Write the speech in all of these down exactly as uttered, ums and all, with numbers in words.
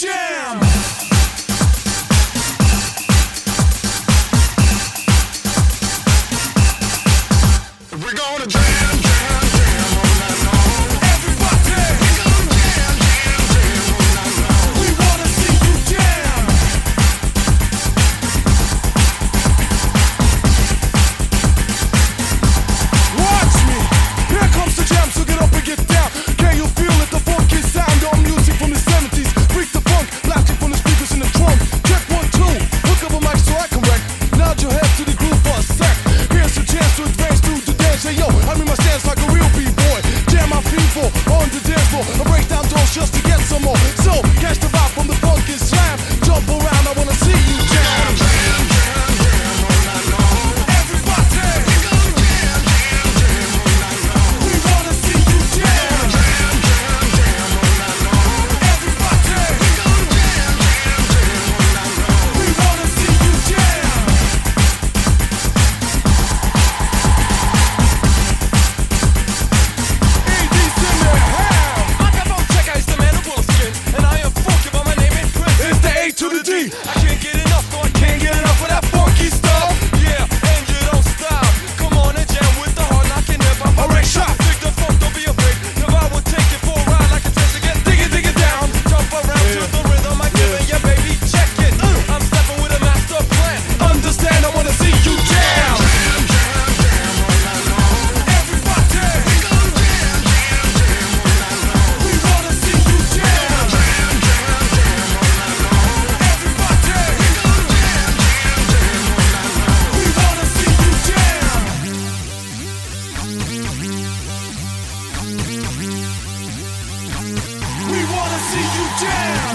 jam. We're gonna jam, jam, jam all night long. Everybody, we're gonna jam, jam, jam all night long. We wanna see you jam. Watch me, here comes the jam, so get up and get down. Can you feel it? The funky sound of music from the seventies. Freak the funk, blasting from the speakers in the trunk. Check one, two, hook up a mic so I can wreck. Nod your head to the groove for a sec. Here's a chance to advance through the dance. Hey yo, I mean my stance like a real b-boy. Jam my feet for on the dance floor. I break down doors just to get some more. So catch the vibe from the funky slam. Jump around, I wanna see you jam. Jam, jam, jam all night long. Everybody, we're gonna jam, jam, jam all night long. We wanna see you jam. Jam, jam, jam all night long. Everybody, we're gonna jam, jam, jam all night long. We wanna see you jam. It's the A to the D. I can't get enough, no, I can't get enough of that funky stuff. Yeah, and you don't stop. Come on and jam with the hard knocking hip hop. Alright, shot. Dig the funk, don't be afraid. If I would take it for a ride like a test again, dig it, dig it down. Jump around to the rhythm, I give it, yeah, baby, check it. I'm stepping with a master plan. Understand, I wanna see you jam. Jam, jam, jam all night long. Everybody, we're gonna jam, jam, jam all night long. We wanna see you jam. Jam, jam, jam all night long. Everybody, we're gonna jam, jam, jam all night long. We wanna see you jam. We wanna see you jam.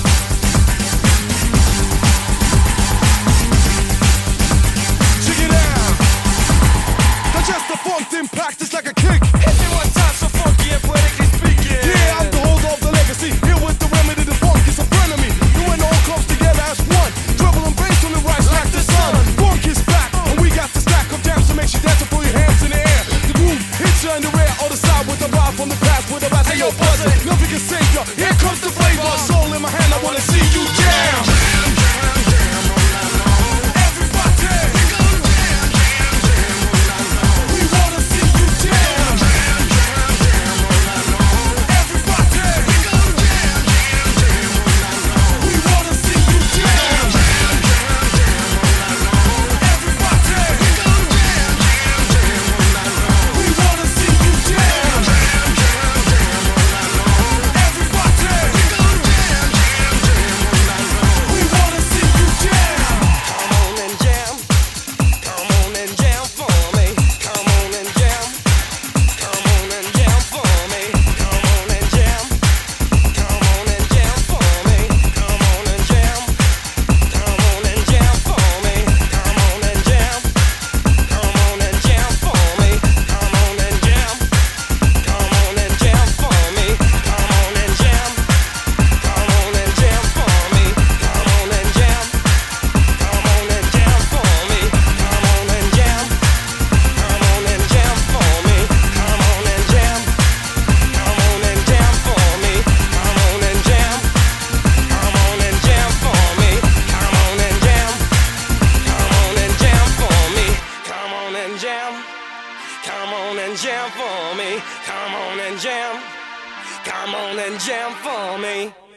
Check it out. Digest the funk impact, it's like a kick. Hit me one time, so funky and poetically speaking. Yeah, I'm the holder of the legacy. Here with the remedy, the funk is a friend of me. You and all comes together as one. Treble and bass on the rise like the sun. Funk is back, and we got the stack of jams to make you dance and throw your hands in the air. The groove hits you in the rear, or the side with the vibe from the past with the bass. Hey yo, buzz it, nothing can save you. Here comes the flavor, soul in my hand. I wanna see you jam. Jam, jam, jam all night long. Everybody, we're gonna jam, jam, jam all night long. We wanna see you jam. Jam, jam, jam all night long. Everybody, we're gonna jam, jam, jam all night long. We wanna see you jam. Jam, jam, jam all night long. Everybody, we're gonna jam, jam, jam all night long. We wanna see you jam. Jam, jam, jam all night long. Everybody, we're gonna jam, jam, jam all night long. We wanna see you jam. Come on and jam. Come on and jam for me. Come on and jam. Come on and jam for me. Come on and jam. Come on and jam for me. Come on and jam. Come on and jam for me. Come on and jam. Come on and jam for me. Come on and jam. Come on and jam for me. Come on and jam. Come on and jam for me. Come on and jam. Come on and jam for me. Come on and jam. Come on and jam for me. Come on and jam. Come on and jam for me. Come on and jam. Come on and jam for me. Come on and jam. Come on and jam for me. Come on and jam. Come on and jam for me. Come on and jam. Come on and jam for me.